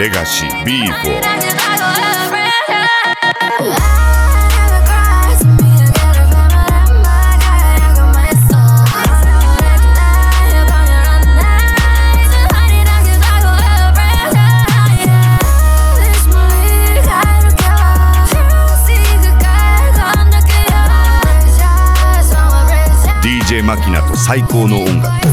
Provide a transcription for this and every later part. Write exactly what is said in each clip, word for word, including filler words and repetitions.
レガシー ビーフォー。ディージェー マキナと最高の音楽。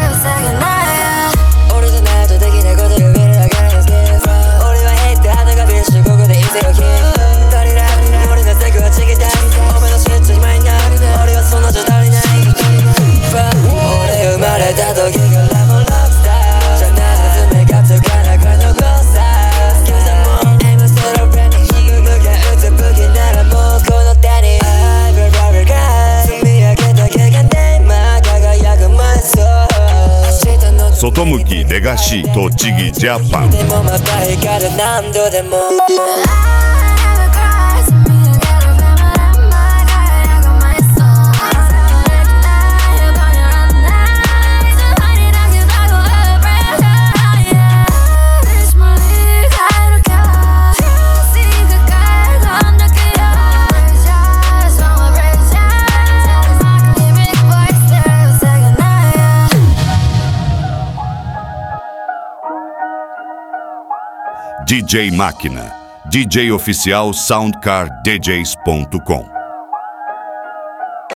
外向きレガシー栃木ジャパン。ディージェー Máquina, D J oficial soundcar d js ponto com.